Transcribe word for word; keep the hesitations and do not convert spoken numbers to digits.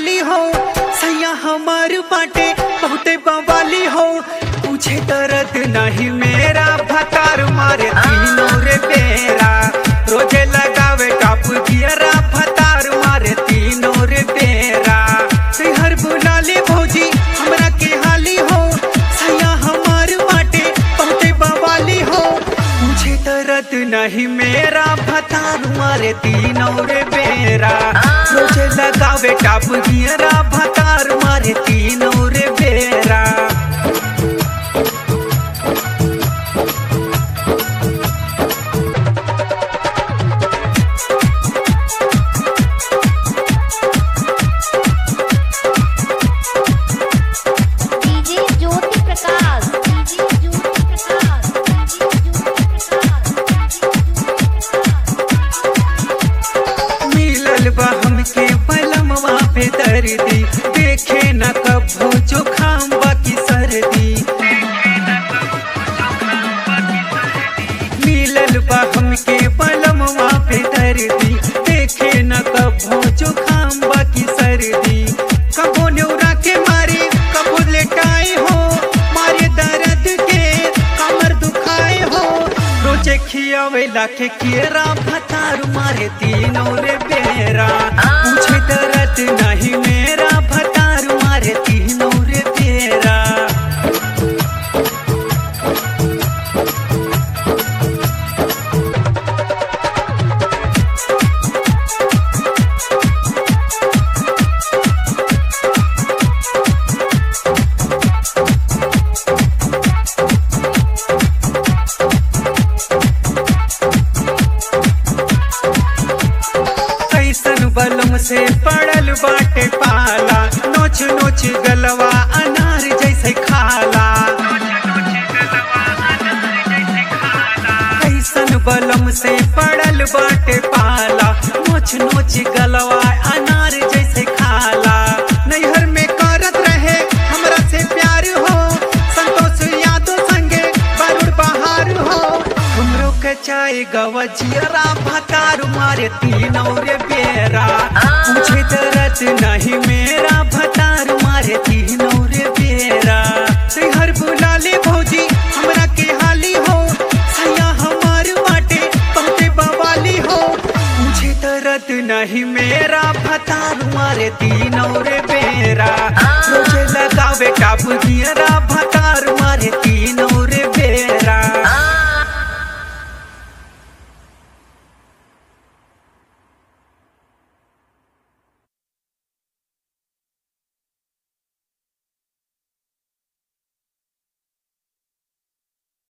हाली हो सैया हमार बाटे बहुते बवाली हो पूछे दर्द नहीं मेरा भतार मारे तीनों रे बेरा रोजे लगावे टाप गियरा भतार मारे तीनों रे बेरा हर बुलाले भौजी हमरा के हाली हो सैया हमार बाटे बहुते बवाली हो पूछे दर्द नहीं मेरा भतार मारे तीनों रे बेरा रोजे लगावे टाप गियरा भतार मारे तीनों रे बेरा हमके पलमवा पे दर्दी देखे न कभो जुखाम बाकी सर्दी मिलल बा हमके पलमवा पे दर्दी देखे न कभो जुखाम बाकी सर्दी कभो न्यूरा के मारे कभो लेटाए हो मारे दर्द के कमर दुखाए हो रोजे खियावे लाखे केरा भतार मारे तीनों रे बेरा पूछे दर्द नहीं मेरा भतार मारे तीनों रे बेरा बलम से पड़ल बाटे पाला नोच नोच गलवा अनार जैसे खाला कैसन बलम से पड़ल बाटे पाला नोच नोच गलवा अनार जैसे खाला नैहर में करत रहे हमरा से प्यार हो संतोष यादव संगे बारूद बहार हो हमरो के चाय गवजियरा भतार मारे तीनों रे बेरा पूछे दर्द नहीं मेरा भतार मारे तीनों रे बेरा हर बुलाले भौजी हमरा के हाली हो सैया हमार बाटे बहुते बवाली हो पूछे दर्द नहीं मेरा भतार मारे तीनों रे बेरा रोजे लगावे टाप गियरा भतार मारे तीनों